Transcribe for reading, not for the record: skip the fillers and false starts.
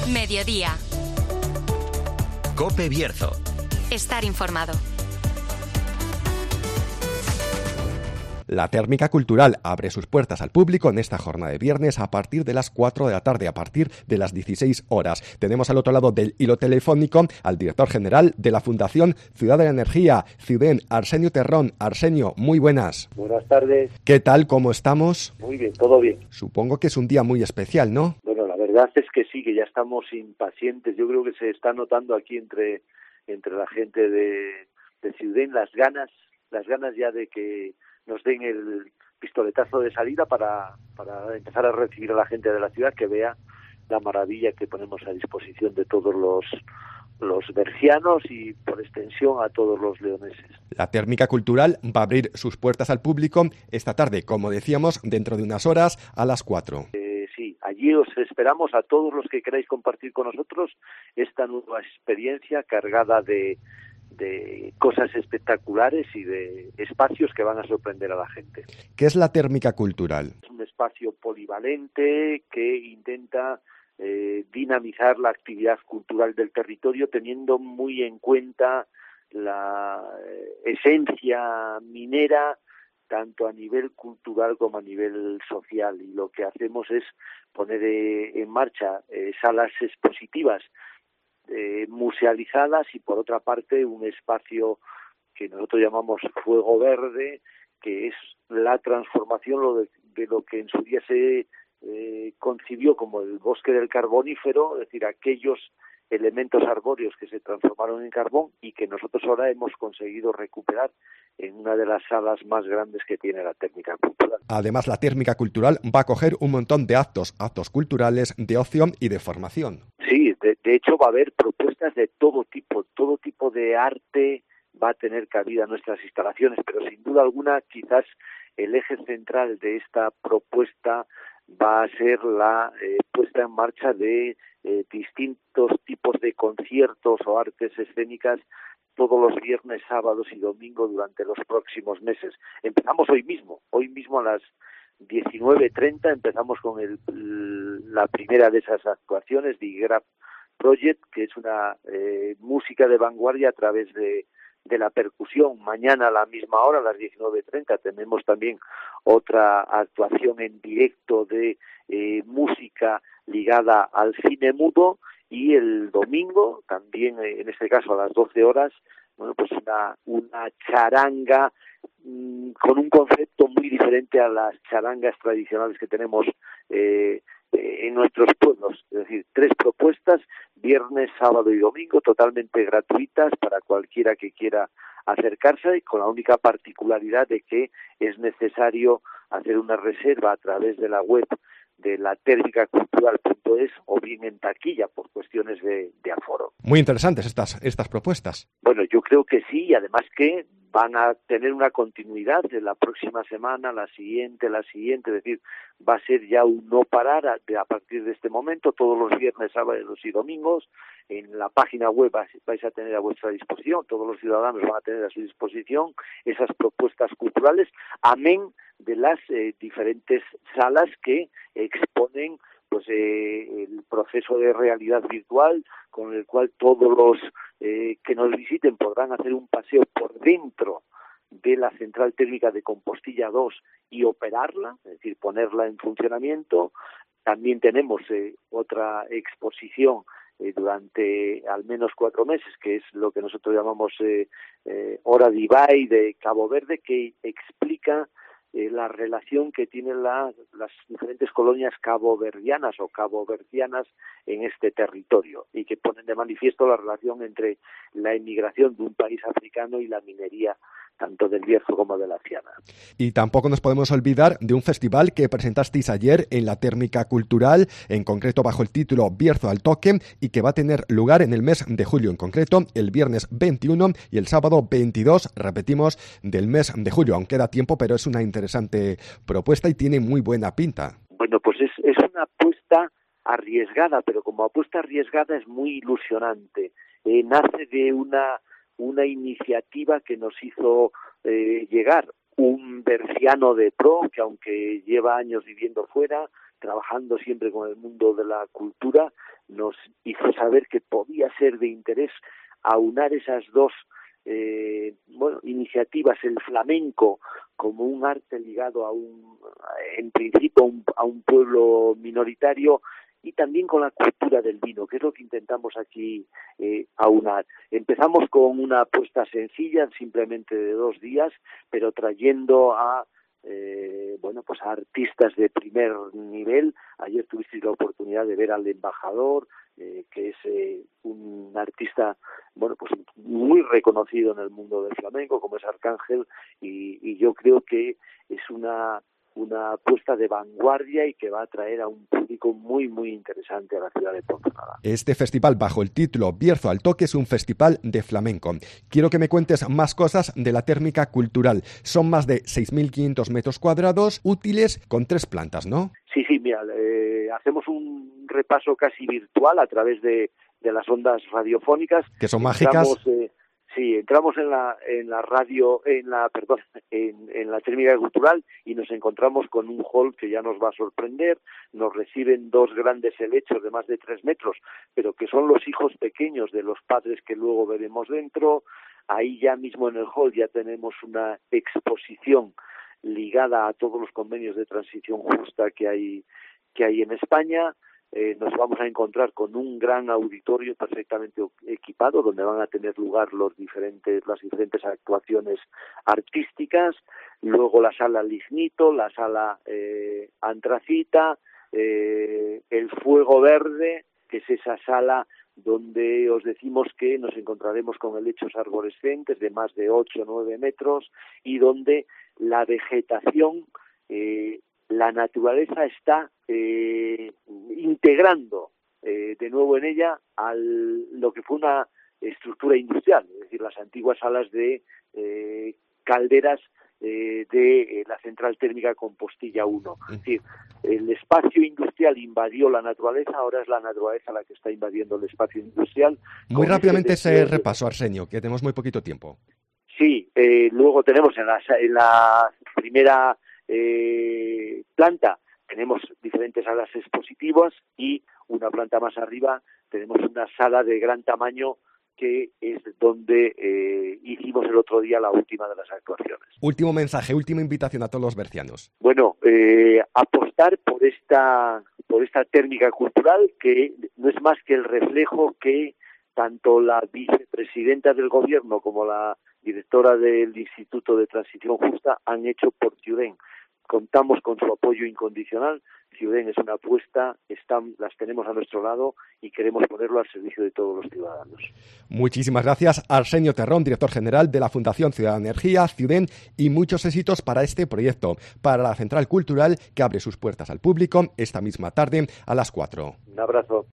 Mediodía. COPE Bierzo. Estar informado. La Térmica Cultural abre sus puertas al público en esta jornada de viernes a partir de las 4 de la tarde, a partir de las 16 horas. Tenemos al otro lado del hilo telefónico al director general de la Fundación Ciudad de la Energía, CIUDEN, Arsenio Terrón. Arsenio, muy buenas. Buenas tardes. ¿Qué tal? ¿Cómo estamos? Muy bien, todo bien. Supongo que es un día muy especial, ¿no? Bueno, la verdad es que sí, que ya estamos impacientes. Yo creo que se está notando aquí entre la gente de CIUDEN las ganas ya de que nos den el pistoletazo de salida para empezar a recibir a la gente de la ciudad, que vea la maravilla que ponemos a disposición de todos los bercianos y por extensión a todos los leoneses. La Térmica Cultural va a abrir sus puertas al público esta tarde, como decíamos, dentro de unas horas a las 4. Sí, allí os esperamos a todos los que queráis compartir con nosotros esta nueva experiencia cargada de cosas espectaculares y de espacios que van a sorprender a la gente. ¿Qué es la Térmica Cultural? Es un espacio polivalente que intenta dinamizar la actividad cultural del territorio, teniendo muy en cuenta la esencia minera, tanto a nivel cultural como a nivel social. Y lo que hacemos es poner en marcha salas expositivas musealizadas y, por otra parte, un espacio que nosotros llamamos Fuego Verde, que es la transformación de lo que en su día se concibió como el bosque del carbonífero, es decir, aquellos elementos arbóreos que se transformaron en carbón y que nosotros ahora hemos conseguido recuperar en una de las salas más grandes que tiene la Térmica Cultural. Además, la Térmica Cultural va a acoger un montón de actos culturales, de ocio y de formación. Sí, de hecho va a haber propuestas de todo tipo de arte va a tener cabida en nuestras instalaciones, pero sin duda alguna quizás el eje central de esta propuesta va a ser la puesta en marcha de distintos tipos de conciertos o artes escénicas todos los viernes, sábados y domingos durante los próximos meses. Empezamos hoy mismo a las 19:30 empezamos con la primera de esas actuaciones de Graph Project, que es una música de vanguardia a través de la percusión. Mañana a la misma hora, a las 19:30, tenemos también otra actuación en directo de música ligada al cine mudo, y el domingo, también en este caso a las 12 horas, bueno, pues una charanga con un concepto muy diferente a las charangas tradicionales que tenemos en nuestros pueblos. Es decir, 3 propuestas, viernes, sábado y domingo, totalmente gratuitas para cualquiera que quiera acercarse, y con la única particularidad de que es necesario hacer una reserva a través de la web de la térmicacultural.es o bien en taquilla por cuestiones de aforo. Muy interesantes estas propuestas. Bueno, yo creo que sí, y además que van a tener una continuidad de la próxima semana, la siguiente, es decir, va a ser ya un no parar a partir de este momento, todos los viernes, sábados y domingos. En la página web vais a tener a vuestra disposición, todos los ciudadanos van a tener a su disposición esas propuestas culturales, amén de las diferentes salas que exponen pues el proceso de realidad virtual, con el cual todos los que nos visiten podrán hacer un paseo por dentro de la central térmica de Compostilla 2 y operarla, es decir, ponerla en funcionamiento. También tenemos otra exposición durante al menos 4 meses, que es lo que nosotros llamamos Hora de Ibai de Cabo Verde, que explica la relación que tienen las diferentes colonias caboverdianas o caboverdianas en este territorio, y que ponen de manifiesto la relación entre la inmigración de un país africano y la minería tanto del Bierzo como de la Ciana. Y tampoco nos podemos olvidar de un festival que presentasteis ayer en la Térmica Cultural, en concreto bajo el título Bierzo al Toque, y que va a tener lugar en el mes de julio, en concreto el viernes 21 y el sábado 22, repetimos, del mes de julio. Aún queda tiempo, pero es una interesante propuesta y tiene muy buena pinta. Bueno, pues es una apuesta arriesgada, pero como apuesta arriesgada es muy ilusionante. Nace de una iniciativa que nos hizo llegar un berciano de pro, que aunque lleva años viviendo fuera, trabajando siempre con el mundo de la cultura, nos hizo saber que podía ser de interés aunar esas dos iniciativas, el flamenco como un arte ligado en principio a un pueblo minoritario, y también con la cultura del vino, que es lo que intentamos aquí aunar. Empezamos con una apuesta sencilla, simplemente de 2 días, pero trayendo a a artistas de primer nivel. Ayer tuvisteis la oportunidad de ver al embajador, que es un artista muy reconocido en el mundo del flamenco, como es Arcángel, y yo creo que es una apuesta de vanguardia y que va a atraer a un público muy, muy interesante a la ciudad de Ponferrada. Este festival, bajo el título Bierzo al Toque, es un festival de flamenco. Quiero que me cuentes más cosas de la térmica cultural. Son más de 6.500 metros cuadrados, útiles, con 3 plantas, ¿no? Sí, mira, hacemos un repaso casi virtual a través de las ondas radiofónicas. Que son mágicas. Entramos en la térmica cultural y nos encontramos con un hall que ya nos va a sorprender. Nos reciben 2 grandes helechos de más de 3 metros, pero que son los hijos pequeños de los padres que luego veremos dentro. Ahí ya mismo en el hall ya tenemos una exposición ligada a todos los convenios de transición justa que hay en España. Nos vamos a encontrar con un gran auditorio perfectamente equipado, donde van a tener lugar las diferentes actuaciones artísticas. Luego la sala Lignito, la sala Antracita, el Fuego Verde, que es esa sala donde os decimos que nos encontraremos con helechos arborescentes de más de 8 o 9 metros, y donde la vegetación, la naturaleza está integrando de nuevo en ella lo que fue una estructura industrial, es decir, las antiguas salas de calderas de la central térmica Compostilla 1. Es decir, el espacio industrial invadió la naturaleza, ahora es la naturaleza la que está invadiendo el espacio industrial. Muy rápidamente ese repaso, Arsenio, que tenemos muy poquito tiempo. Sí, luego tenemos en la primera planta tenemos diferentes salas expositivas, y una planta más arriba tenemos una sala de gran tamaño que es donde hicimos el otro día la última de las actuaciones. Último mensaje, última invitación a todos los bercianos. Bueno, apostar por esta térmica cultural, que no es más que el reflejo que tanto la vicepresidenta del Gobierno como la directora del Instituto de Transición Justa han hecho por Ciudén. Contamos con su apoyo incondicional. Ciudén es una apuesta, las tenemos a nuestro lado y queremos ponerlo al servicio de todos los ciudadanos. Muchísimas gracias, Arsenio Terrón, director general de la Fundación Ciudad Energía, Ciudén, y muchos éxitos para este proyecto, para la Central Cultural, que abre sus puertas al público esta misma tarde a las 4. Un abrazo.